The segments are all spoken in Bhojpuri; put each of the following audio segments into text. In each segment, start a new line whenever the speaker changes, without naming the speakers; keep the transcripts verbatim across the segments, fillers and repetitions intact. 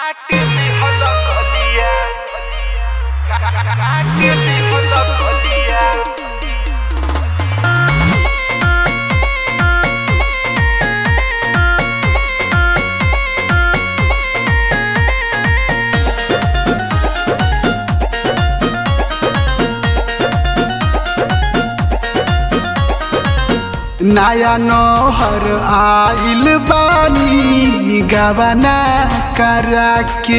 काटली होला गलिया काटली होला गलिया
नया नौहर आइल बानी गवना करा के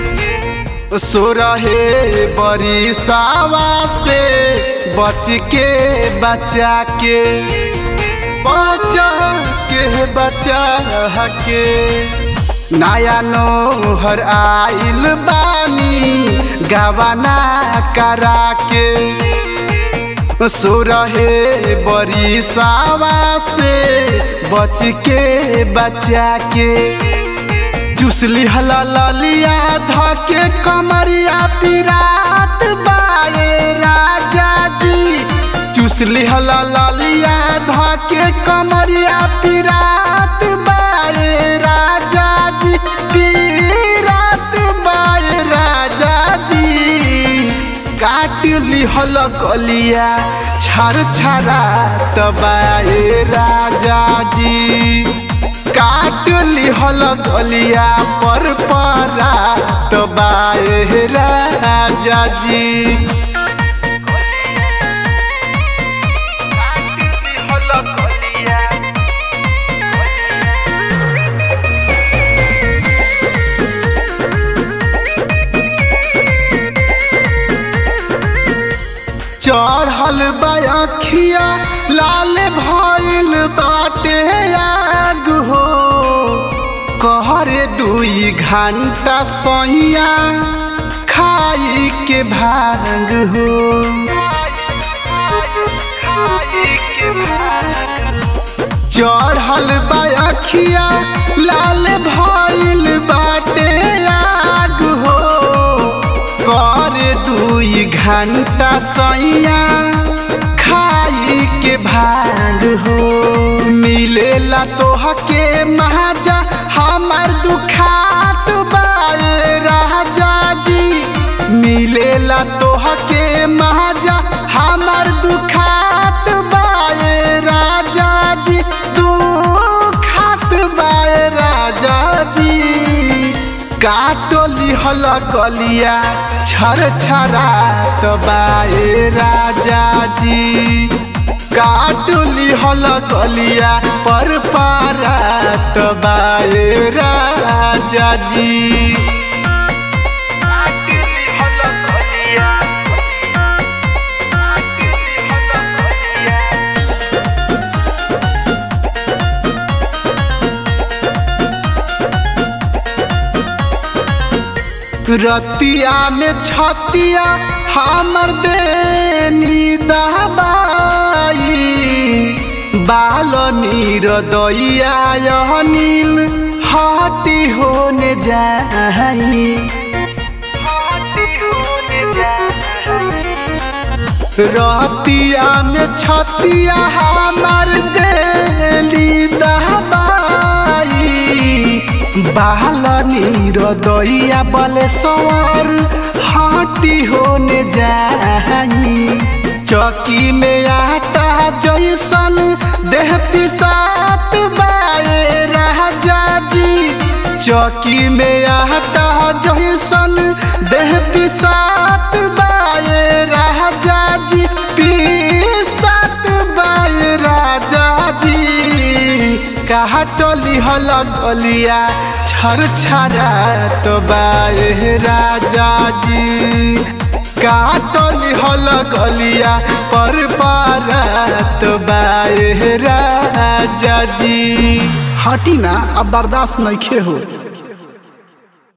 सोरहे बरिसावा से बच के बचा के बचा के बचा के नया नौहर आइल बानी गवना करा के सोरहे बरिसावा से बच के बचा के चुसली हला ललिया धके कमरिया पिरात बाए राजा जी चुसली हला ललिया धके कमरिया पिरात बाए राजा जी पिरात बाए राजा जी काटली हल गलिया छर छरा तबाए राजा जी काटली हल गलिया पर परा तबाए राजा जी
काटली होला गलिया
चढ़ल बखिया लाल भइल बाटे आग हो कहरे दुई घंटा सैया खाई के भांग हो चढ़ल बखिया लाल भइल बाटे आग हो करे दुई घंटा सैया खाई के भांग हो मिलेला तोहके महाजा हमार दुखात बाए राजा जी मिलेला तोहके महाजा हमार दुखात बाए राजा जी दुखात बाए राजा जी काटली हल गलिया छर छरा तबाए राजा जी काटली हल गलिया पर पारा तबाए राजा जी
काटली होला गलिया काटली होला गलिया
रतिया में छतिया हमर देनी दबाई बाल नीर दैया यह नील हटी होने जाई रतिया में छतिया हमर देली दबाई बाल नीर दैया बले सवर हटी होने जाई चौकी में आटा जैसन देह पिसात बाए राजा जी चौकी में आटा जैसन देह पिसात बाए राजा जी पिसात बाए राजा जी काटली हल गलिया छर छरा तबाए राजा जी काटली हल गलिया पर पारा तबाए राजा जी हटी ना अब बर्दाश्त नहीं हो।